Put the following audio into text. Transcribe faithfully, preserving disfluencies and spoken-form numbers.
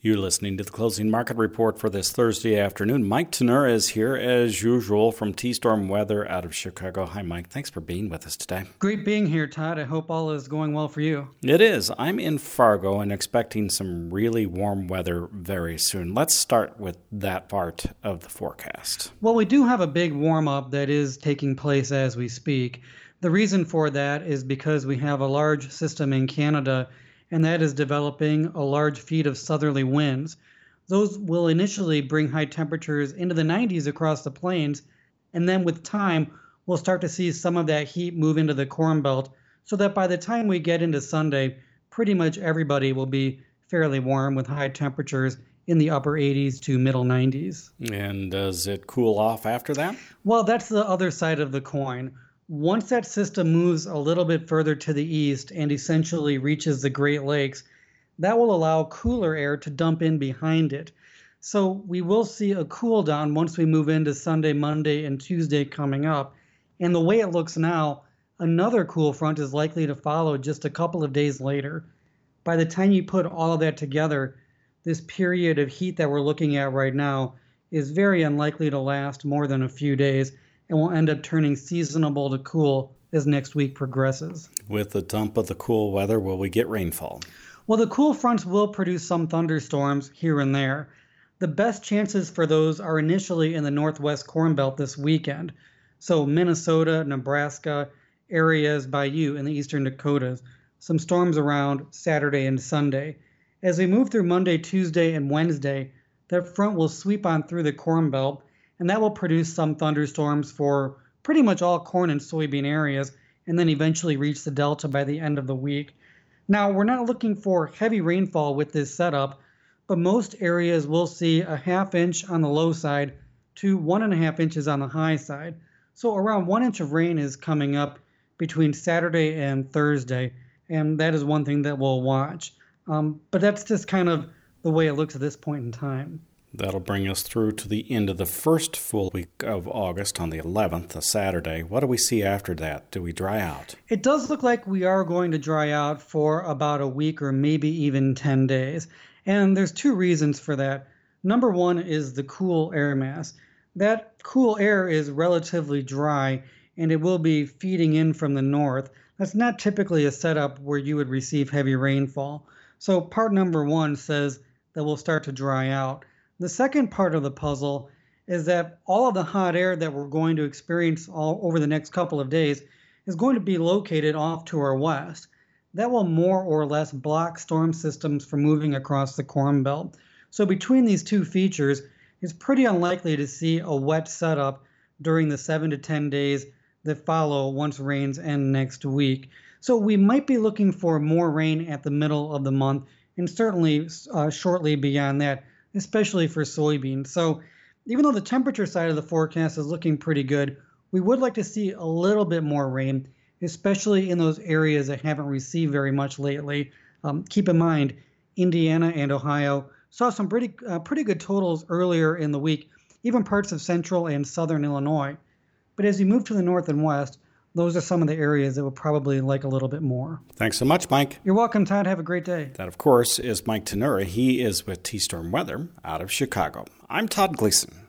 You're listening to the Closing Market Report for this Thursday afternoon. Mike Tenura is here as usual from T-Storm Weather out of Chicago. Hi, Mike. Thanks for being with us today. Great being here, Todd. I hope all is going well for you. It is. I'm in Fargo and expecting some really warm weather very soon. Let's start with that part of the forecast. Well, we do have a big warm-up that is taking place as we speak. The reason for that is because we have a large system in Canada, and that is developing a large feed of southerly winds. Those will initially bring high temperatures into the nineties across the plains, and then with time, we'll start to see some of that heat move into the Corn Belt, so that by the time we get into Sunday, pretty much everybody will be fairly warm with high temperatures in the upper eighties to middle nineties. And does it cool off after that? Well, that's the other side of the coin. Once that system moves a little bit further to the east and essentially reaches the Great Lakes, that will allow cooler air to dump in behind it. So we will see a cool down once we move into Sunday, Monday, and Tuesday coming up. And the way it looks now, another cool front is likely to follow just a couple of days later. By the time you put all of that together, this period of heat that we're looking at right now is very unlikely to last more than a few days, and will end up turning seasonable to cool as next week progresses. With the dump of the cool weather, will we get rainfall? Well, the cool fronts will produce some thunderstorms here and there. The best chances for those are initially in the northwest Corn Belt this weekend. So Minnesota, Nebraska, areas by you in the eastern Dakotas. Some storms around Saturday and Sunday. As we move through Monday, Tuesday, and Wednesday, that front will sweep on through the Corn Belt, and that will produce some thunderstorms for pretty much all corn and soybean areas, and then eventually reach the Delta by the end of the week. Now, we're not looking for heavy rainfall with this setup, but most areas will see a half inch on the low side to one and a half inches on the high side. So around one inch of rain is coming up between Saturday and Thursday, and that is one thing that we'll watch. Um, but that's just kind of the way it looks at this point in time. That'll bring us through to the end of the first full week of August on the eleventh, a Saturday. What do we see after that? Do we dry out? It does look like we are going to dry out for about a week or maybe even ten days. And there's two reasons for that. Number one is the cool air mass. That cool air is relatively dry, and it will be feeding in from the north. That's not typically a setup where you would receive heavy rainfall. So part number one says that we'll start to dry out. The second part of the puzzle is that all of the hot air that we're going to experience all over the next couple of days is going to be located off to our west. That will more or less block storm systems from moving across the Corn Belt. So between these two features, it's pretty unlikely to see a wet setup during the seven to ten days that follow once rains end next week. So we might be looking for more rain at the middle of the month, and certainly uh, shortly beyond that, especially for soybeans. So even though the temperature side of the forecast is looking pretty good, we would like to see a little bit more rain, especially in those areas that haven't received very much lately. Um, keep in mind, Indiana and Ohio saw some pretty uh, pretty good totals earlier in the week, even parts of central and southern Illinois. But as you move to the north and west, those are some of the areas that will probably like a little bit more. Thanks so much, Mike. You're welcome, Todd. Have a great day. That, of course, is Mike Tenura. He is with T-Storm Weather out of Chicago. I'm Todd Gleason.